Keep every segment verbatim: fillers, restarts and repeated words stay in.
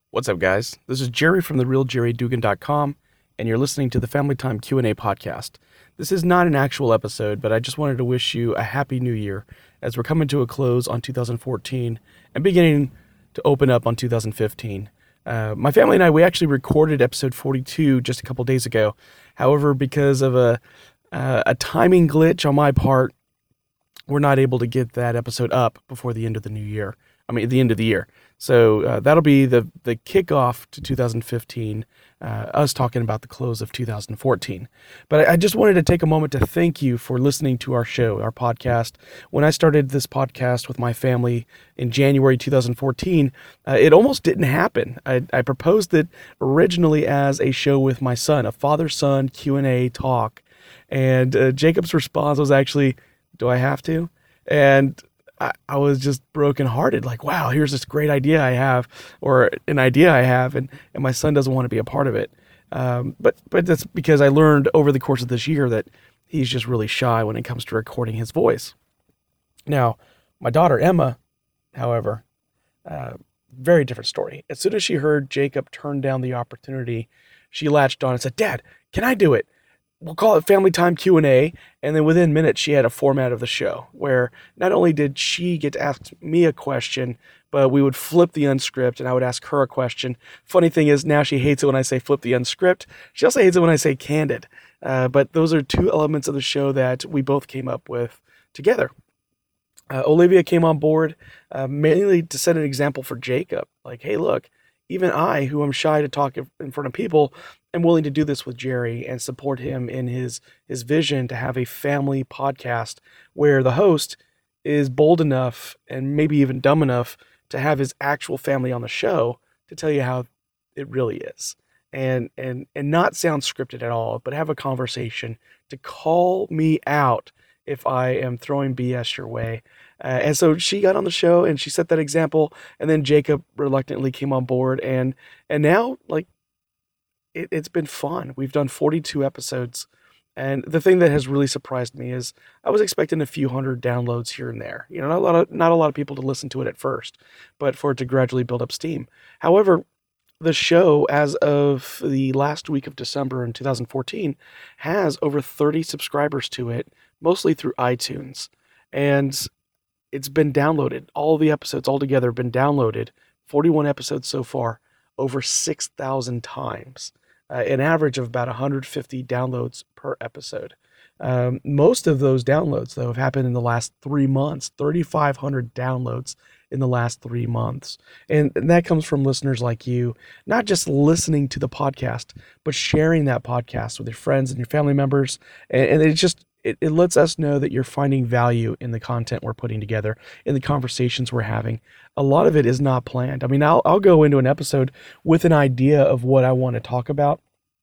What's up, guys? This is Jerry from the real jerry dugan dot com, and you're listening to the Family Time Q and A podcast. This is not an actual episode, but I just wanted to wish you a happy new year as we're coming to a close on two thousand fourteen and beginning to open up on two thousand fifteen. Uh, my family and I, we actually recorded episode forty-two just a couple days ago. However, because of a uh, a timing glitch on my part, we're not able to get that episode up before the end of the new year. I mean, the end of the year. So uh, that'll be the the kickoff to two thousand fifteen, uh, us talking about the close of two thousand fourteen. But I, I just wanted to take a moment to thank you for listening to our show, our podcast. When I started this podcast with my family in January two thousand fourteen, uh, it almost didn't happen. I, I proposed it originally as a show with my son, a father-son Q and A talk. And uh, Jacob's response was actually, "Do I have to?" And I, I was just brokenhearted, like, wow, here's this great idea I have, or an idea I have, and, and my son doesn't want to be a part of it. Um, but but that's because I learned over the course of this year that he's just really shy when it comes to recording his voice. Now, my daughter Emma, however, uh, very different story. As soon as she heard Jacob turn down the opportunity, she latched on and said, "Dad, can I do it? We'll call it Family Time Q and A." And then within minutes, she had a format of the show where not only did she get to ask me a question, but we would flip the unscript and I would ask her a question. Funny thing is, now she hates it when I say flip the unscript. She also hates it when I say candid. Uh, but those are two elements of the show that we both came up with together. Uh, Olivia came on board uh, mainly to set an example for Jacob. Like, hey, look, even I, who am shy to talk in front of people, am willing to do this with Jerry and support him in his his vision to have a family podcast where the host is bold enough and maybe even dumb enough to have his actual family on the show to tell you how it really is. And and and not sound scripted at all, but have a conversation to call me out if I am throwing B S your way. Uh, and so she got on the show and she set that example, and then Jacob reluctantly came on board, and and now, like, it, it's been fun. We've done forty-two episodes, and the thing that has really surprised me is I was expecting a few hundred downloads here and there. You know, not a lot of not a lot of people to listen to it at first, but for it to gradually build up steam. However, the show, as of the last week of December in two thousand fourteen, has over thirty subscribers to it, mostly through iTunes. And it's been downloaded. All the episodes altogether have been downloaded, forty-one episodes so far, over six thousand times. Uh, an average of about one hundred fifty downloads per episode. Um, most of those downloads, though, have happened in the last three months, three thousand five hundred downloads in the last three months. And, and that comes from listeners like you, not just listening to the podcast, but sharing that podcast with your friends and your family members. And, and it just, it, it lets us know that you're finding value in the content we're putting together, in the conversations we're having. A lot of it is not planned. I mean, I'll, I'll go into an episode with an idea of what I want to talk about.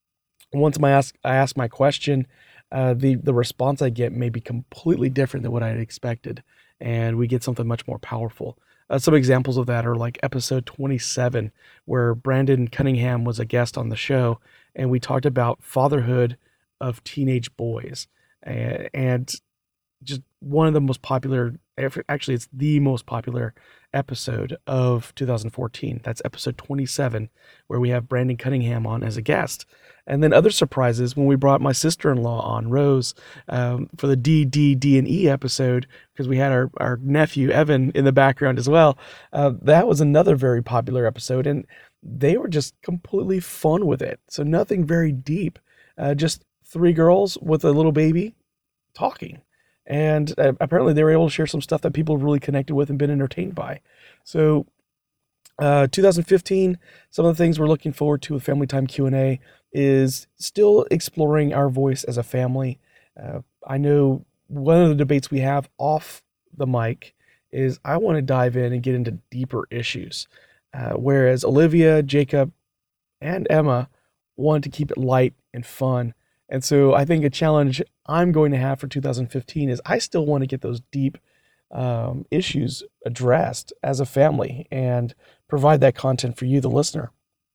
Once my ask, I ask my question, uh, the, the response I get may be completely different than what I had expected, and we get something much more powerful. Uh, some examples of that are like episode twenty-seven, where Brandon Cunningham was a guest on the show, and we talked about fatherhood of teenage boys. And, and just one of the most popular, actually it's the most popular episode of two thousand fourteen. That's episode twenty-seven, where we have Brandon Cunningham on as a guest. And then other surprises when we brought my sister-in-law on, Rose, um, for the D, D, D, and E episode, because we had our, our nephew, Evan, in the background as well. Uh, that was another very popular episode, and they were just completely fun with it. So nothing very deep, uh, just three girls with a little baby talking. And uh, apparently they were able to share some stuff that people really connected with and been entertained by. So uh, two thousand fifteen, some of the things we're looking forward to with Family Time Q and A is still exploring our voice as a family. Uh, I know one of the debates we have off the mic is I want to dive in and get into deeper issues. Uh, whereas Olivia, Jacob, and Emma want to keep it light and fun. And so I think a challenge I'm going to have for two thousand fifteen is I still want to get those deep um, issues addressed as a family and provide that content for you, the listener.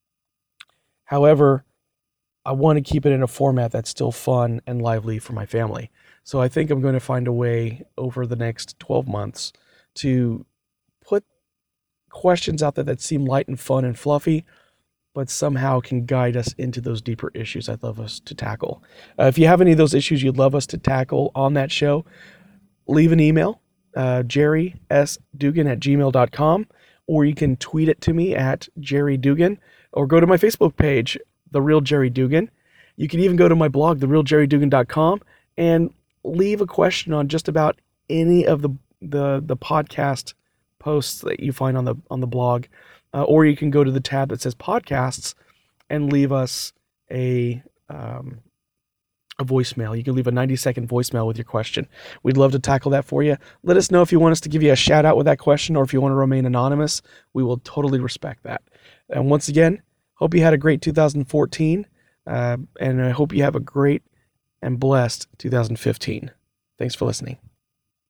However, I want to keep it in a format that's still fun and lively for my family. So I think I'm going to find a way over the next twelve months to put questions out there that seem light and fun and fluffy, but somehow can guide us into those deeper issues I'd love us to tackle. Uh, if you have any of those issues you'd love us to tackle on that show, leave an email, uh, jerry s dugan at gmail dot com, or you can tweet it to me at Jerry Dugan, or go to my Facebook page, The Real Jerry Dugan. You can even go to my blog, the real jerry dugan dot com, and leave a question on just about any of the the, the podcast posts that you find on the on the blog. Uh, or you can go to the tab that says podcasts and leave us a um, a voicemail. You can leave a ninety second voicemail with your question. We'd love to tackle that for you. Let us know if you want us to give you a shout out with that question, or if you want to remain anonymous. We will totally respect that. And once again, hope you had a great two thousand fourteen, uh, and I hope you have a great and blessed two thousand fifteen. Thanks for listening.